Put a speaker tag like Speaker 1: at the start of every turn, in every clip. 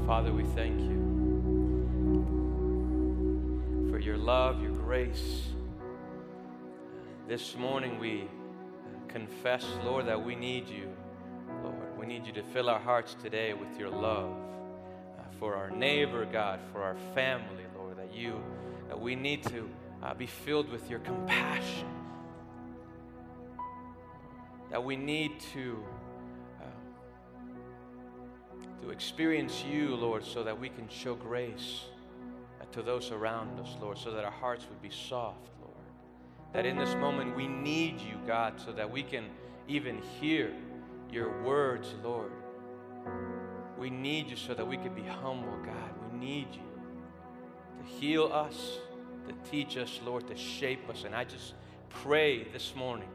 Speaker 1: Father, we thank you for your love, your grace. This morning we confess, Lord, that we need you. Lord, we need you to fill our hearts today with your love for our neighbor, God, for our family, Lord, that we need to be filled with your compassion, that we need to experience you, Lord, so that we can show grace to those around us, Lord, so that our hearts would be soft, Lord. That in this moment we need you, God, so that we can even hear your words, Lord. We need you so that we can be humble, God. We need you to heal us, to teach us, Lord, to shape us. And I just pray this morning,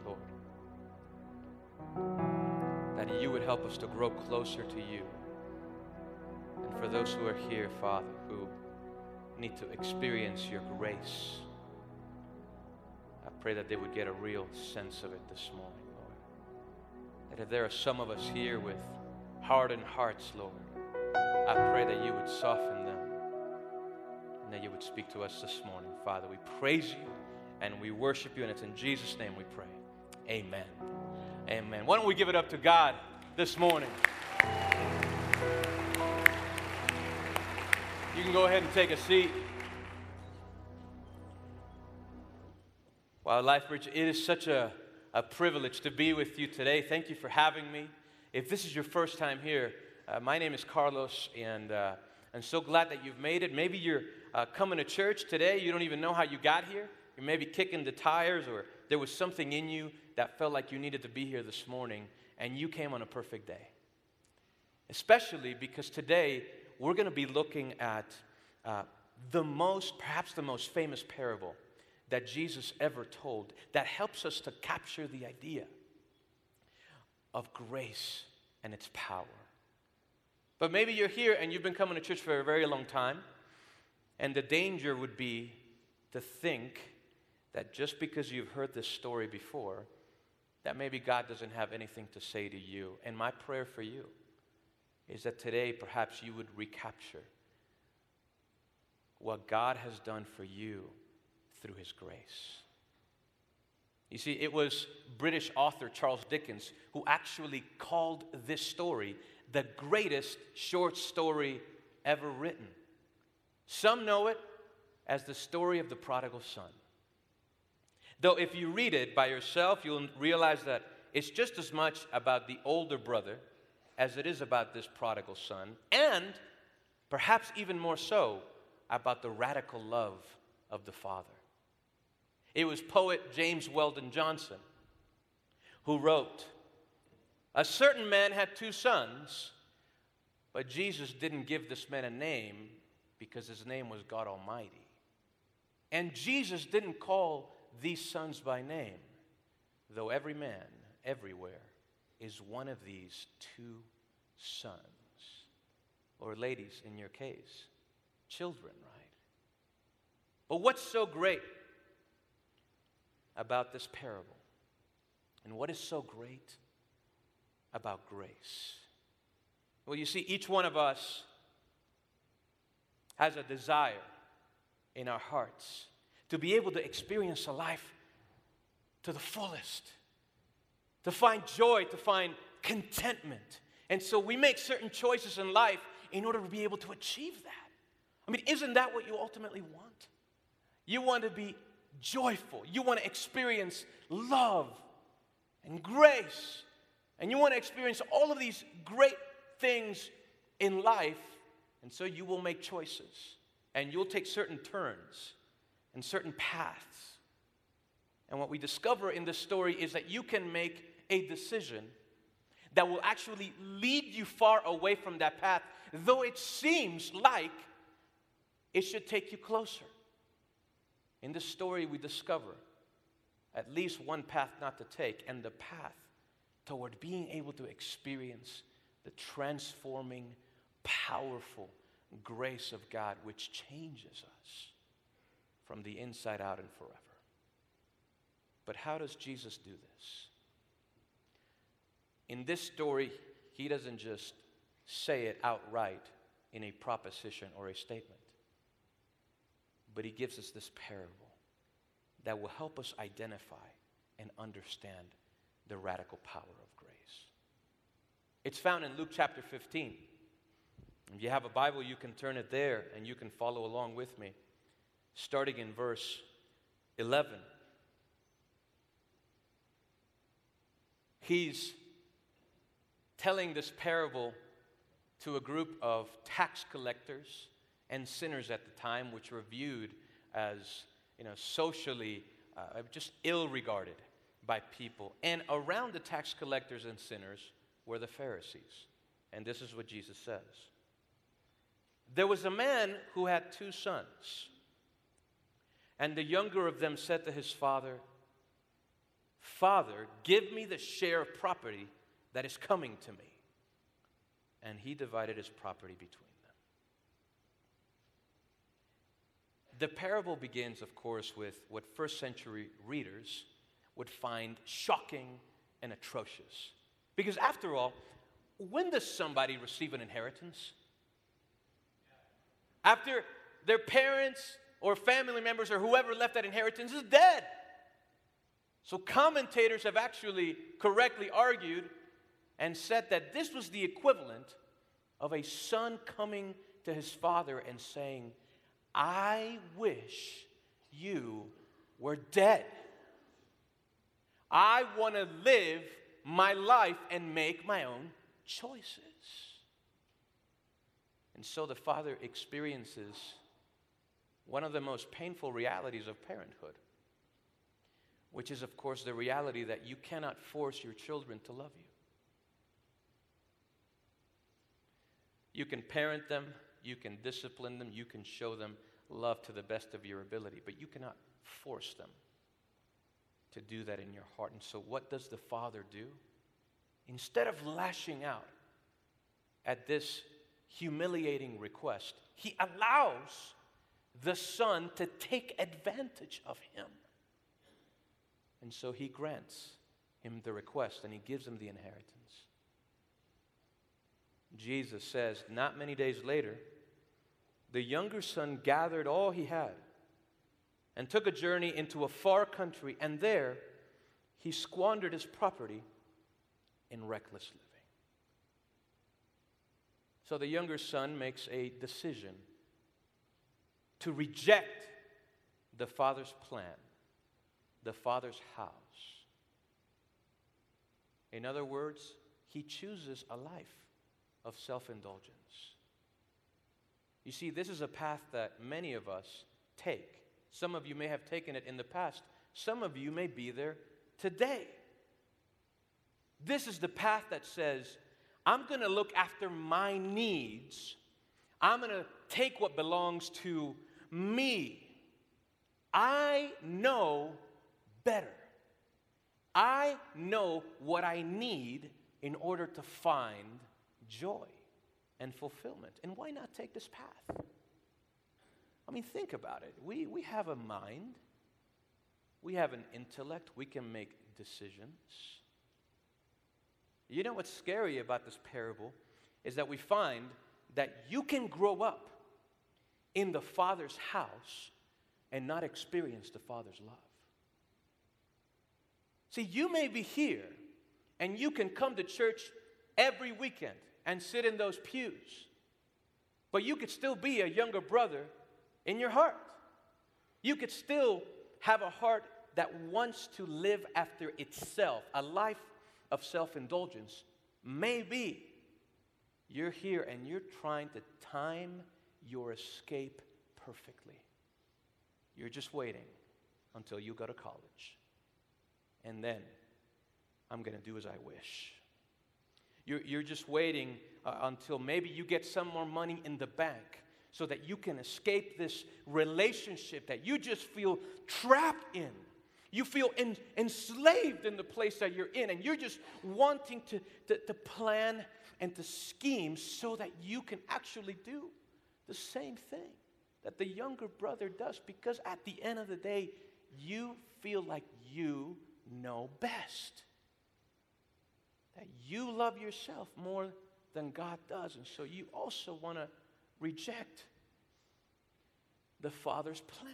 Speaker 1: Lord, that you would help us to grow closer to you. And for those who are here, Father, who need to experience your grace, I pray that they would get a real sense of it this morning, Lord. That if there are some of us here with hardened hearts, Lord, I pray that you would soften them and that you would speak to us this morning. Father, we praise you and we worship you, and it's in Jesus' name we pray. Amen. Amen. Why don't we give it up to God this morning? You can go ahead and take a seat. Wow, LifeBridge, it is such a privilege to be with you today. Thank you for having me. If this is your first time here, my name is Carlos, and I'm so glad that you've made it. Maybe you're coming to church today. You don't even know how you got here. You're maybe kicking the tires, or there was something in you that felt like you needed to be here this morning, and you came on a perfect day. Especially because today we're going to be looking at perhaps the most famous parable that Jesus ever told that helps us to capture the idea of grace and its power. But maybe you're here and you've been coming to church for a very long time, and the danger would be to think that just because you've heard this story before, that maybe God doesn't have anything to say to you. And my prayer for you is that today perhaps you would recapture what God has done for you through his grace. You see, it was British author Charles Dickens who actually called this story the greatest short story ever written. Some know it as the story of the prodigal son. Though if you read it by yourself, you'll realize that it's just as much about the older brother as it is about this prodigal son, and perhaps even more so about the radical love of the father. It was poet James Weldon Johnson who wrote, "A certain man had two sons, but Jesus didn't give this man a name because his name was God Almighty. And Jesus didn't call these sons by name, though every man everywhere is one of these two sons." Or ladies, in your case, children, right? But what's so great about this parable? And what is so great about grace? Well, you see, each one of us has a desire in our hearts to be able to experience a life to the fullest, to find joy, to find contentment. And so we make certain choices in life in order to be able to achieve that. I mean, isn't that what you ultimately want? You want to be joyful. You want to experience love and grace. And you want to experience all of these great things in life. And so you will make choices. And you'll take certain turns and certain paths. And what we discover in this story is that you can make a decision that will actually lead you far away from that path, though it seems like it should take you closer. In this story, we discover at least one path not to take, and the path toward being able to experience the transforming, powerful grace of God, which changes us from the inside out and forever. But how does Jesus do this? In this story, he doesn't just say it outright in a proposition or a statement. But he gives us this parable that will help us identify and understand the radical power of grace. It's found in Luke chapter 15. If you have a Bible, you can turn it there and you can follow along with me, starting in verse 11. He's telling this parable to a group of tax collectors and sinners at the time, which were viewed as, socially just ill-regarded by people. And around the tax collectors and sinners were the Pharisees. And this is what Jesus says. There was a man who had 2 sons. And the younger of them said to his father, "Father, give me the share of property that is coming to me." And he divided his property between them. The parable begins, of course, with what first century readers would find shocking and atrocious. Because after all, when does somebody receive an inheritance? After their parents or family members or whoever left that inheritance is dead. So commentators have actually correctly argued and said that this was the equivalent of a son coming to his father and saying, "I wish you were dead. I want to live my life and make my own choices." And so the father experiences one of the most painful realities of parenthood, which is, of course, the reality that you cannot force your children to love you. You can parent them, you can discipline them, you can show them love to the best of your ability, but you cannot force them to do that in your heart. And so what does the father do? Instead of lashing out at this humiliating request, he allows the son to take advantage of him. And so he grants him the request and he gives him the inheritance. Jesus says, not many days later, the younger son gathered all he had and took a journey into a far country, and there he squandered his property in reckless living. So the younger son makes a decision to reject the father's plan, the father's house. In other words, he chooses a life of self-indulgence. You see, this is a path that many of us take. Some of you may have taken it in the past. Some of you may be there today. This is the path that says, I'm going to look after my needs. I'm going to take what belongs to me. I know better. I know what I need in order to find joy and fulfillment. And why not take this path? I mean, think about it. We have a mind. We have an intellect. We can make decisions. You know what's scary about this parable is that we find that you can grow up in the Father's house and not experience the Father's love. See, you may be here and you can come to church every weekend and sit in those pews, but you could still be a younger brother in your heart. You could still have a heart that wants to live after itself, a life of self-indulgence. Maybe you're here and you're trying to time your escape perfectly. You're just waiting until you go to college. And then I'm going to do as I wish. You're just waiting until maybe you get some more money in the bank so that you can escape this relationship that you just feel trapped in. You feel enslaved in the place that you're in, and you're just wanting to plan and to scheme so that you can actually do the same thing that the younger brother does, because at the end of the day, you feel like you know best. That you love yourself more than God does, and so you also want to reject the Father's plan.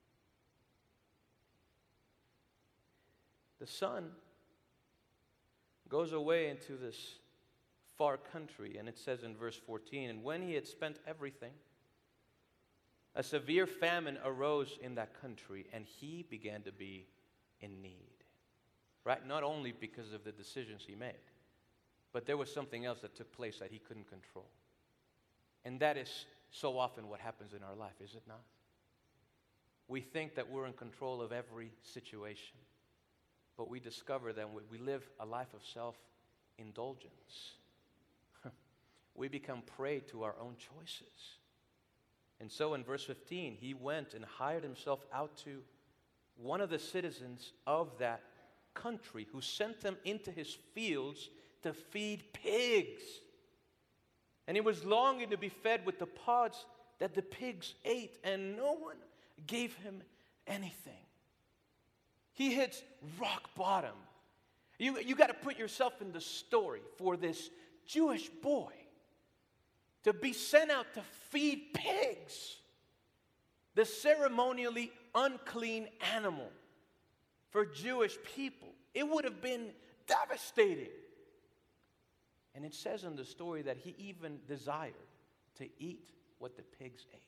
Speaker 1: The son goes away into this far country, and it says in verse 14, and when he had spent everything, a severe famine arose in that country, and he began to be in need. Right? Not only because of the decisions he made, but there was something else that took place that he couldn't control. And that is so often what happens in our life, is it not? We think that we're in control of every situation, but we discover that we live a life of self-indulgence. We become prey to our own choices. And so in verse 15, he went and hired himself out to one of the citizens of that country, who sent him into his fields to feed pigs. And he was longing to be fed with the pods that the pigs ate, and no one gave him anything. He hits rock bottom. You got to put yourself in the story for this Jewish boy to be sent out to feed pigs, the ceremonially unclean animal for Jewish people. It would have been devastating. And it says in the story that he even desired to eat what the pigs ate.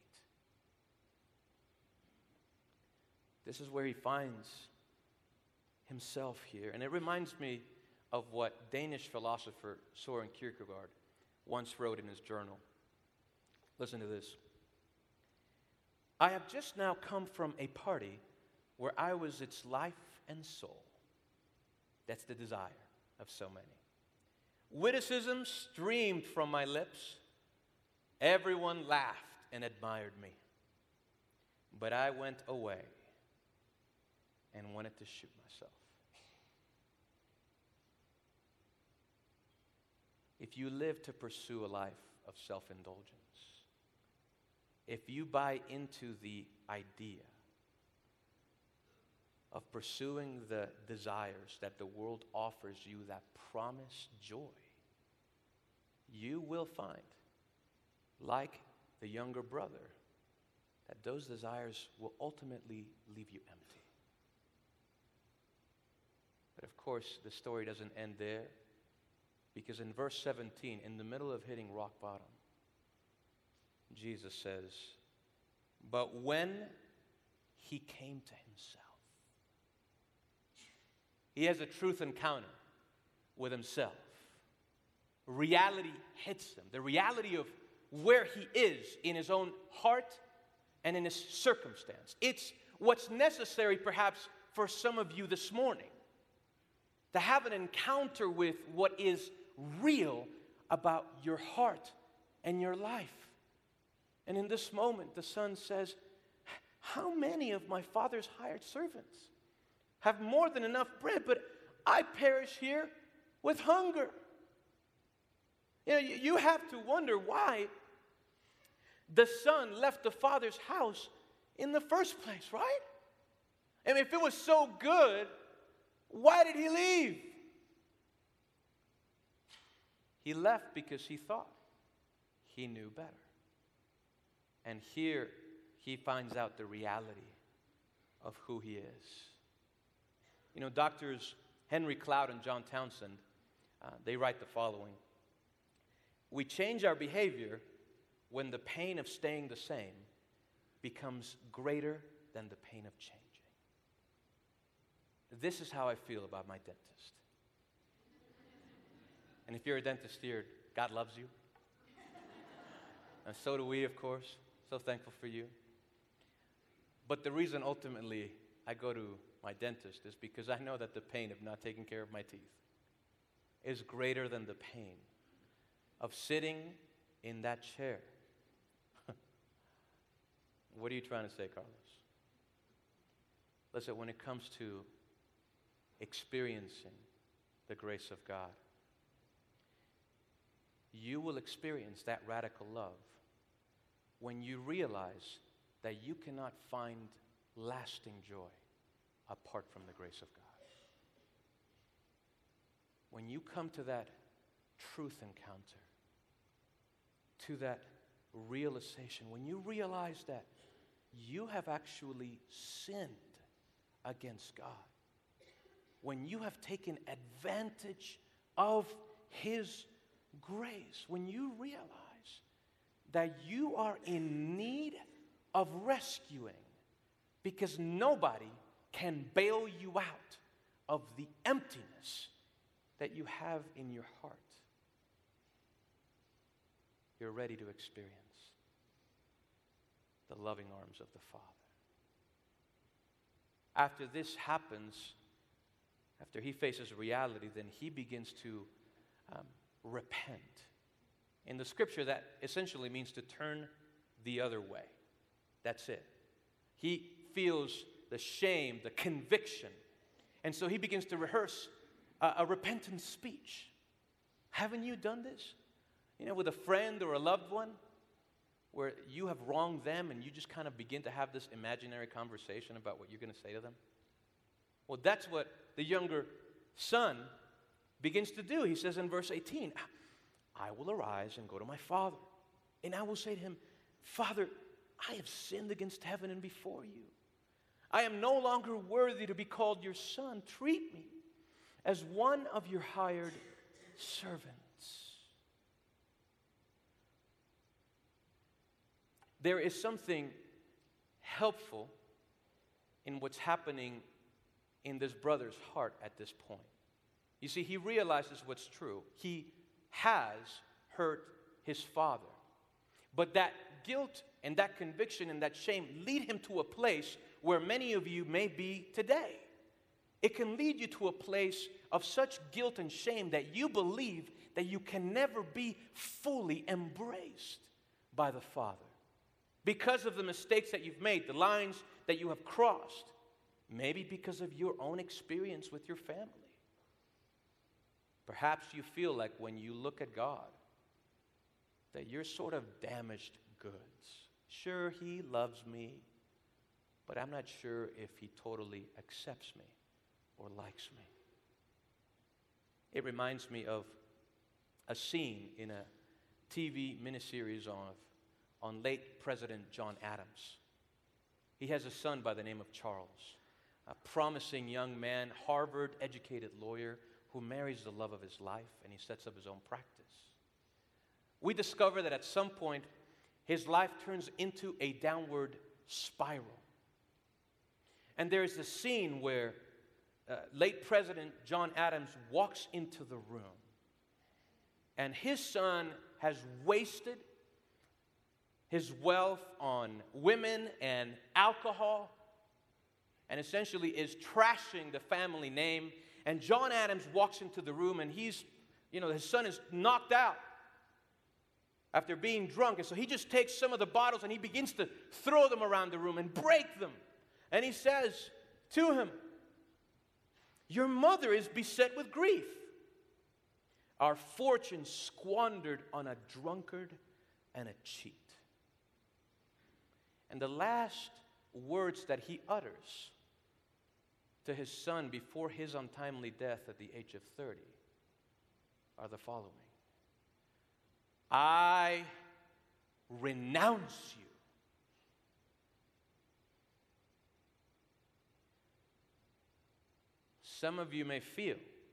Speaker 1: This is where he finds himself here. And it reminds me of what Danish philosopher Søren Kierkegaard once wrote in his journal. Listen to this. I have just now come from a party where I was its life and soul. That's the desire of so many. Witticisms streamed from my lips. Everyone laughed and admired me. But I went away and wanted to shoot myself. If you live to pursue a life of self-indulgence, if you buy into the idea of pursuing the desires that the world offers you that promise joy, you will find, like the younger brother, that those desires will ultimately leave you empty. But of course, the story doesn't end there, because in verse 17, in the middle of hitting rock bottom, Jesus says, but when he came to himself, he has a truth encounter with himself. Reality hits him. The reality of where he is in his own heart and in his circumstance. It's what's necessary perhaps for some of you this morning, to have an encounter with what is real about your heart and your life. And in this moment, the son says, how many of my father's hired servants have more than enough bread, but I perish here with hunger? You know, you have to wonder why the son left the father's house in the first place, right? I mean, if it was so good, why did he leave? He left because he thought he knew better. And here he finds out the reality of who he is. You know, doctors Henry Cloud and John Townsend, they write the following. We change our behavior when the pain of staying the same becomes greater than the pain of changing. This is how I feel about my dentist. And if you're a dentist here, God loves you. And so do we, of course. So thankful for you. But the reason ultimately I go to my dentist is because I know that the pain of not taking care of my teeth is greater than the pain of sitting in that chair. What are you trying to say, Carlos? Listen, when it comes to experiencing the grace of God, you will experience that radical love when you realize that you cannot find lasting joy apart from the grace of God. When you come to that truth encounter, to that realization, when you realize that you have actually sinned against God, when you have taken advantage of His grace, when you realize that you are in need of rescuing, because nobody can bail you out of the emptiness that you have in your heart, you're ready to experience the loving arms of the Father. After this happens, after he faces reality, then he begins to repent. In the scripture, that essentially means to turn the other way. That's it. He feels the shame, the conviction. And so he begins to rehearse a repentant speech. Haven't you done this? You know, with a friend or a loved one, where you have wronged them and you just kind of begin to have this imaginary conversation about what you're going to say to them? Well, that's what the younger son begins to do. He says in verse 18, I will arise and go to my father, and I will say to him, Father, I have sinned against heaven and before you. I am no longer worthy to be called your son. Treat me as one of your hired servants. There is something helpful in what's happening in this brother's heart at this point. You see, he realizes what's true. He has hurt his father. But that guilt and that conviction and that shame lead him to a place where many of you may be today. It can lead you to a place of such guilt and shame that you believe that you can never be fully embraced by the Father because of the mistakes that you've made, the lines that you have crossed, maybe because of your own experience with your family. Perhaps you feel like when you look at God that you're sort of damaged goods. Sure, He loves me, but I'm not sure if He totally accepts me or likes me. It reminds me of a scene in a TV miniseries on late President John Adams. He has a son by the name of Charles, a promising young man, Harvard-educated lawyer who marries the love of his life, and he sets up his own practice. We discover that at some point, his life turns into a downward spiral. And there is a scene where late President John Adams walks into the room, and his son has wasted his wealth on women and alcohol, and essentially is trashing the family name. And John Adams walks into the room, and his son is knocked out after being drunk. And so he just takes some of the bottles and he begins to throw them around the room and break them. And he says to him, your mother is beset with grief. Our fortune squandered on a drunkard and a cheat. And the last words that he utters to his son before his untimely death at the age of 30 are the following: I renounce you. Some of you may feel,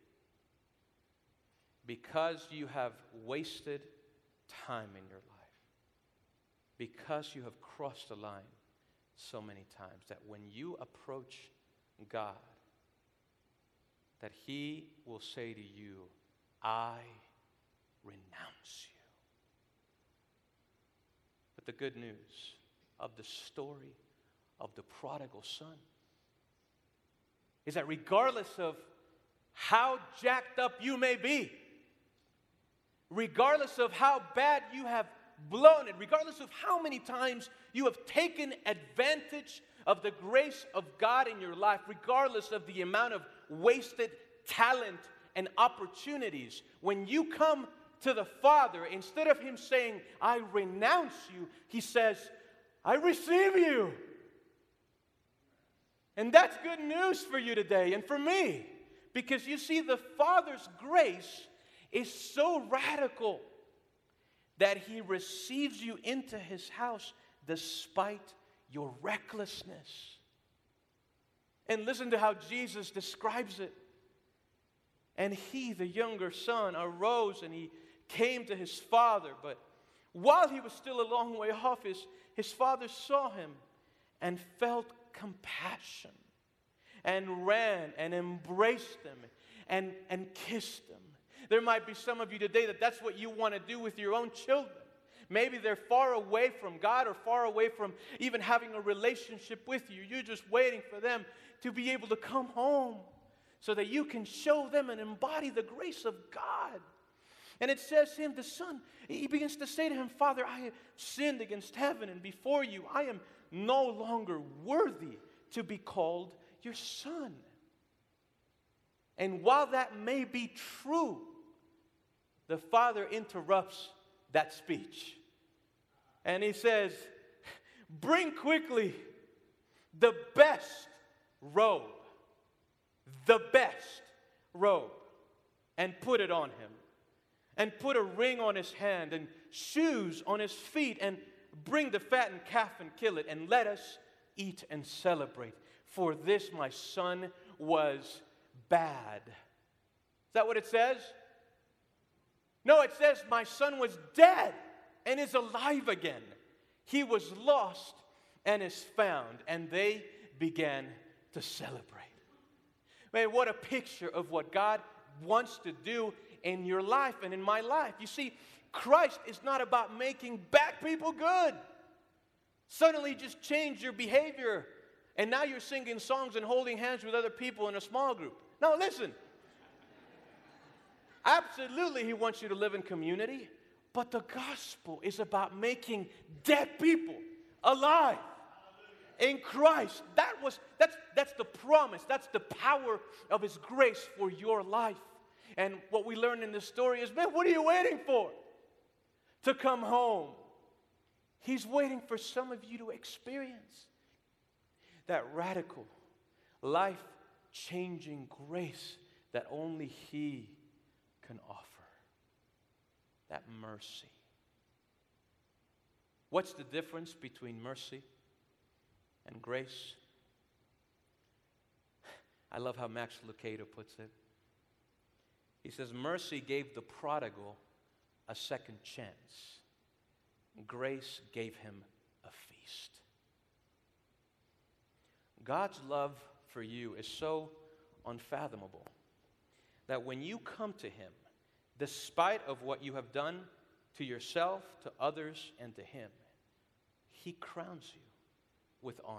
Speaker 1: because you have wasted time in your life, because you have crossed the line so many times, that when you approach God, that He will say to you, I renounce you. But the good news of the story of the prodigal son is that regardless of how jacked up you may be, regardless of how bad you have blown it, regardless of how many times you have taken advantage of the grace of God in your life, regardless of the amount of wasted talent and opportunities, when you come to the Father, instead of Him saying, I renounce you, He says, I receive you. And that's good news for you today and for me, because you see, the Father's grace is so radical that He receives you into His house despite your recklessness. And listen to how Jesus describes it. And he, the younger son, arose and he came to his father. But while he was still a long way off, his father saw him and felt compassion and ran and embraced him and kissed him. There might be some of you today that's what you want to do with your own children. Maybe they're far away from God or far away from even having a relationship with you. You're just waiting for them to be able to come home so that you can show them and embody the grace of God. And it says him, the son, he begins to say to him, Father, I have sinned against heaven and before you. I am no longer worthy to be called your son. And while that may be true, the father interrupts that speech. And he says, bring quickly the best robe, and put it on him. And put a ring on his hand and shoes on his feet, and bring the fattened calf and kill it, and let us eat and celebrate. For this my son was bad. Is that what it says? No, it says my son was dead and is alive again. He was lost and is found. And they began to celebrate. Man, what a picture of what God wants to do in your life and in my life. You see, Christ is not about making bad people good. Suddenly just change your behavior and now you're singing songs and holding hands with other people in a small group. No, listen. Absolutely, He wants you to live in community, but the gospel is about making dead people alive in Christ. That's the promise. That's the power of His grace for your life. And what we learn in this story is, man, what are you waiting for? To come home. He's waiting for some of you to experience that radical, life-changing grace that only He can offer. That mercy. What's the difference between mercy and grace? I love how Max Lucado puts it. He says, mercy gave the prodigal a second chance. Grace gave him a feast. God's love for you is so unfathomable that when you come to Him, despite of what you have done to yourself, to others, and to Him, He crowns you with honor.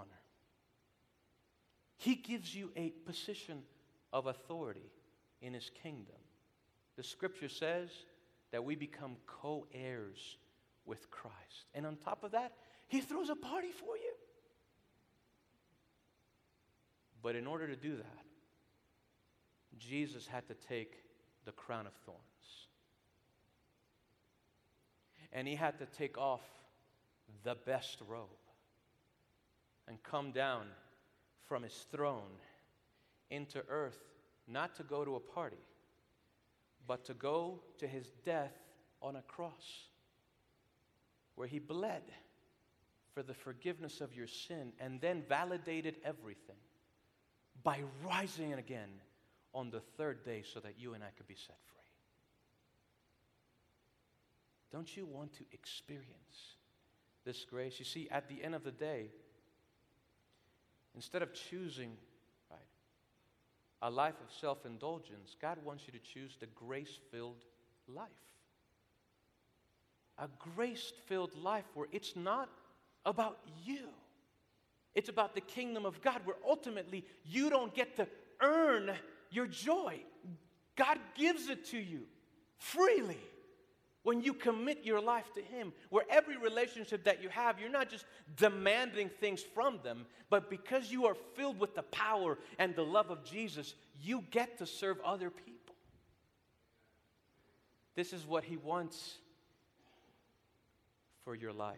Speaker 1: He gives you a position of authority in His kingdom. The Scripture says that we become co-heirs with Christ. And on top of that, He throws a party for you. But in order to do that, Jesus had to take the crown of thorns. And He had to take off the best robe and come down from His throne into earth, not to go to a party, but to go to His death on a cross, where He bled for the forgiveness of your sin and then validated everything by rising again on the third day so that you and I could be set free. Don't you want to experience this grace? You see, at the end of the day, instead of choosing a life of self-indulgence, God wants you to choose the grace-filled life. A grace-filled life where it's not about you. It's about the kingdom of God, where ultimately you don't get to earn your joy. God gives it to you freely when you commit your life to Him, where every relationship that you have, you're not just demanding things from them, but because you are filled with the power and the love of Jesus, you get to serve other people. This is what He wants for your life.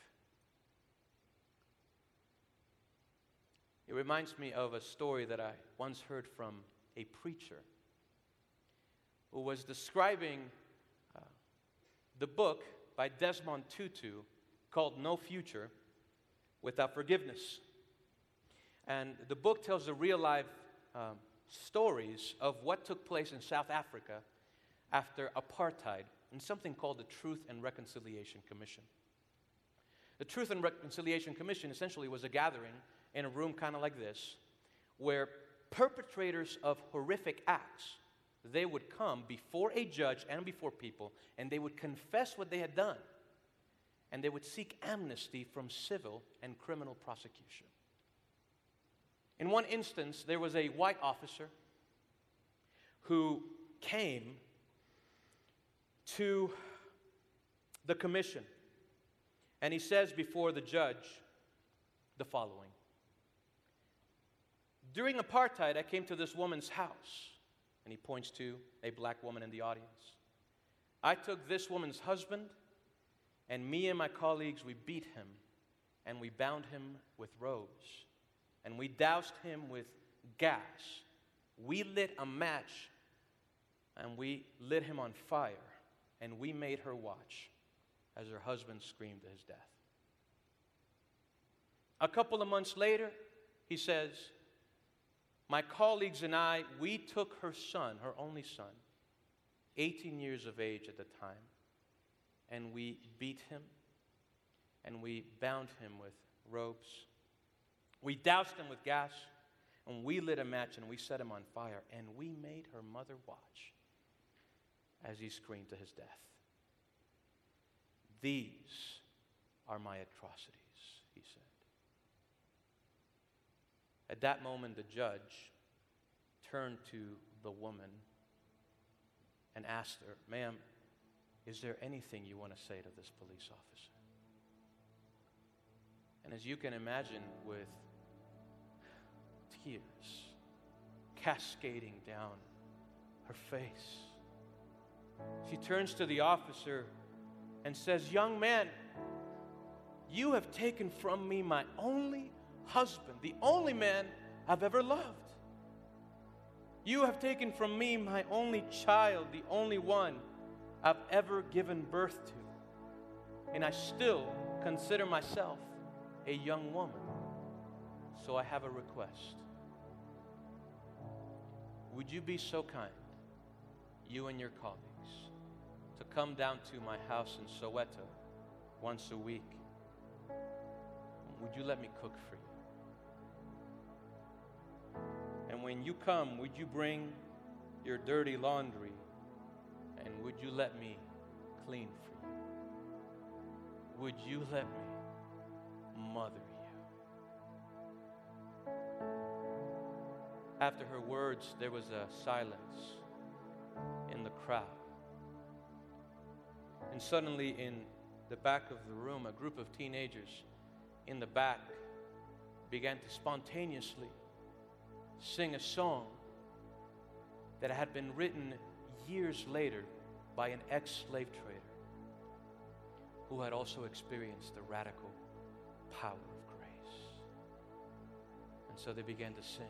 Speaker 1: It reminds me of a story that I once heard from a preacher who was describing the book by Desmond Tutu called No Future Without Forgiveness. And the book tells the real-life stories of what took place in South Africa after apartheid and something called the Truth and Reconciliation Commission. The Truth and Reconciliation Commission essentially was a gathering in a room kind of like this, where perpetrators of horrific acts, they would come before a judge and before people, and they would confess what they had done, and they would seek amnesty from civil and criminal prosecution. In one instance, there was a white officer who came to the commission, and he says before the judge the following: during apartheid, I came to this woman's house, and he points to a black woman in the audience. I took this woman's husband, and me and my colleagues, we beat him, and we bound him with ropes, and we doused him with gas. We lit a match, and we lit him on fire, and we made her watch as her husband screamed to his death. A couple of months later, he says, my colleagues and I, we took her son, her only son, 18 years of age at the time, and we beat him, and we bound him with ropes. We doused him with gas, and we lit a match, and we set him on fire, and we made her mother watch as he screamed to his death. These are my atrocities, he said. At that moment, the judge turned to the woman and asked her, ma'am, is there anything you want to say to this police officer? And as you can imagine, with tears cascading down her face, she turns to the officer and says, young man, you have taken from me my only husband, the only man I've ever loved. You have taken from me my only child, the only one I've ever given birth to. And I still consider myself a young woman. So I have a request. Would you be so kind, you and your colleagues, to come down to my house in Soweto once a week? Would you let me cook for you? And when you come, would you bring your dirty laundry? And would you let me clean for you? Would you let me mother you? After her words, there was a silence in the crowd. And suddenly, in the back of the room, a group of teenagers in the back began to spontaneously sing a song that had been written years later by an ex-slave trader who had also experienced the radical power of grace. And so they began to sing,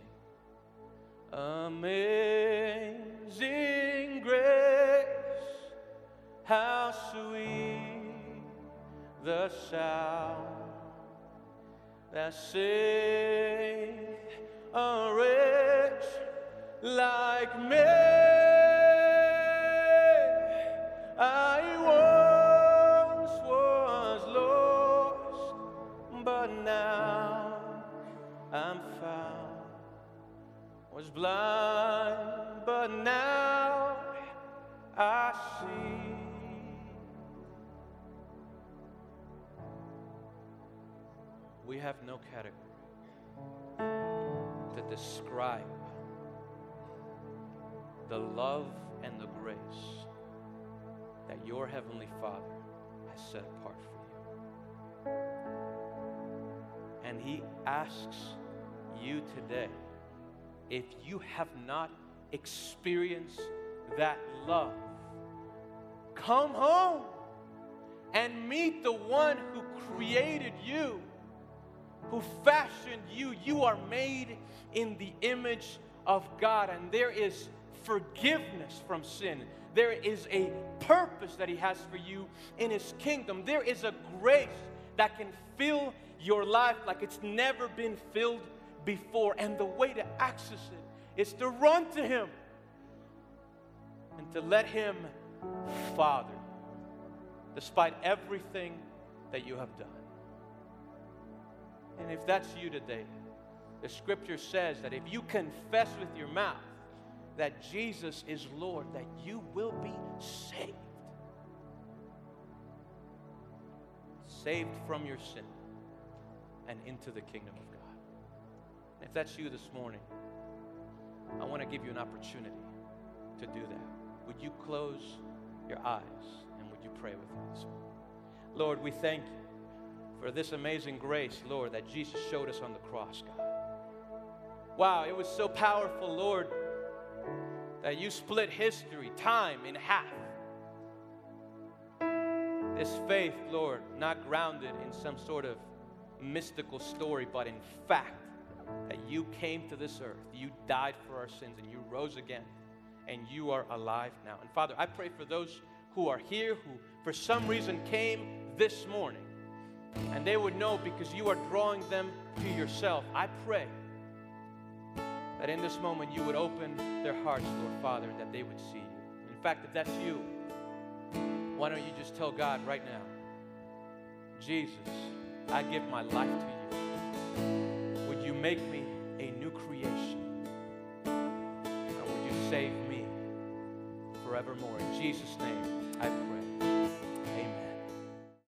Speaker 1: Amazing grace, how sweet the sound that saved a wretch like me. I once was lost, but now I'm found. Was blind, but now I see. We have no category to describe the love and the grace that your Heavenly Father has set apart for you. And He asks you today, if you have not experienced that love, come home and meet the one who created you, who fashioned you. You are made in the image of God, and there is forgiveness from sin. There is a purpose that He has for you in His kingdom. There is a grace that can fill your life like it's never been filled before. And the way to access it is to run to Him and to let Him Father, despite everything that you have done. And if that's you today, the scripture says that if you confess with your mouth that Jesus is Lord, that you will be saved. Saved from your sin and into the kingdom of God. And if that's you this morning, I want to give you an opportunity to do that. Would you close your eyes and would you pray with me this morning? Lord, we thank you for this amazing grace, Lord, that Jesus showed us on the cross, God. Wow, it was so powerful, Lord, that you split history, time in half. This faith, Lord, not grounded in some sort of mystical story, but in fact, that you came to this earth, you died for our sins, and you rose again, and you are alive now. And Father, I pray for those who are here, who for some reason came this morning, and they would know because you are drawing them to yourself. I pray that in this moment you would open their hearts, Lord Father, and that they would see you. In fact, if that's you, why don't you just tell God right now, Jesus, I give my life to you. Would you make me a new creation? And would you save me forevermore? In Jesus' name, I pray.